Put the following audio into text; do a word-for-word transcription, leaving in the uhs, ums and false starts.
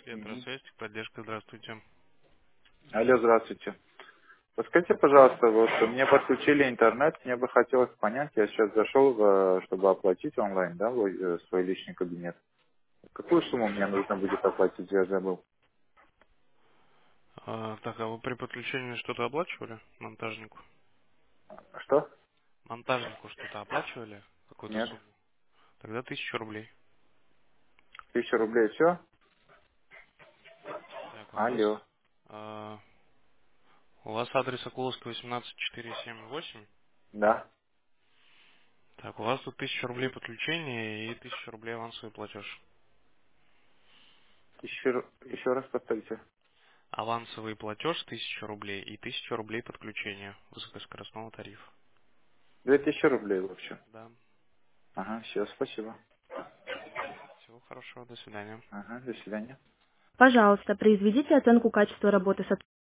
Мгм. Ветросвязь, поддержка, здравствуйте. Алло, здравствуйте. Подскажите, пожалуйста, вот мне подключили интернет, мне бы хотелось понять, я сейчас зашел, э, чтобы оплатить онлайн, да, свой, э, свой личный кабинет. Какую сумму мне нужно будет оплатить, я забыл. А, так, а вы при подключении что-то оплачивали? Монтажнику? Что? Монтажнику что-то оплачивали? Какую-то Нет. сумму? Тогда тысячу рублей. Тысяча рублей, все? Так, у нас... Алло. а, у вас адрес Окуловский восемнадцать четыре семь восемь. Да. Так, у вас тут тысяча рублей подключение и тысяча рублей авансовый платеж. Еще, р- еще раз повторите. Авансовый платеж тысяча рублей и тысяча рублей подключение высокоскоростного тарифа. Две тысячи рублей, в общем. Да. Ага, все, спасибо. Всего хорошего, до свидания. Ага, до свидания. Пожалуйста, произведите оценку качества работы сотрудника.